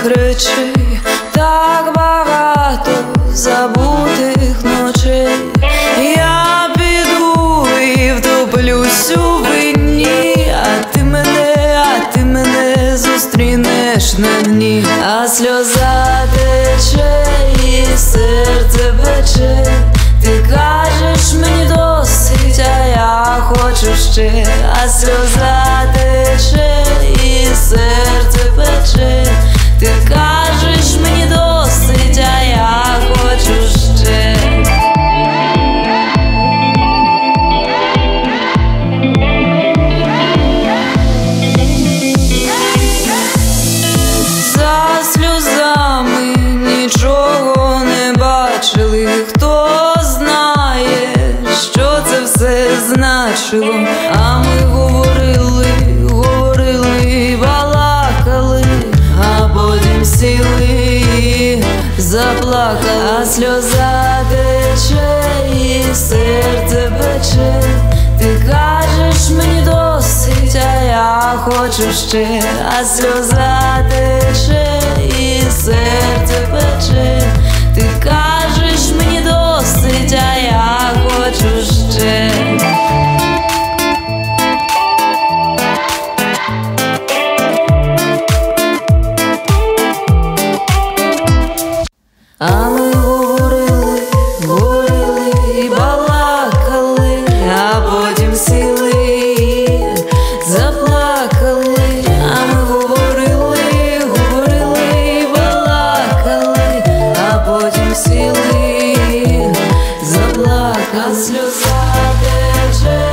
забутих речей, так багато забутих ночей. Я піду і втоплюсь у вині, а ти мене зустрінеш на дні. А сльоза тече і серце пече, ти кажеш мені досить, а я хочу ще. А сльоза тече і серце пече, ти кажеш мені досить, а я хочу ще. За сльозами нічого не бачили, хто знає, що це все значило. А ми говорили, балакали, а потім сіли і заплакали. А сльоза тече і серце пече, ти кажеш мені досить, а я хочу ще. А сльоза тече і серце пече, ти кажеш мені досить, а я хочу ще. А ми говорили, балакали, а потім сіли і заплакали. А ми говорили, балакали, а потім сіли і заплакали. Сльоза тече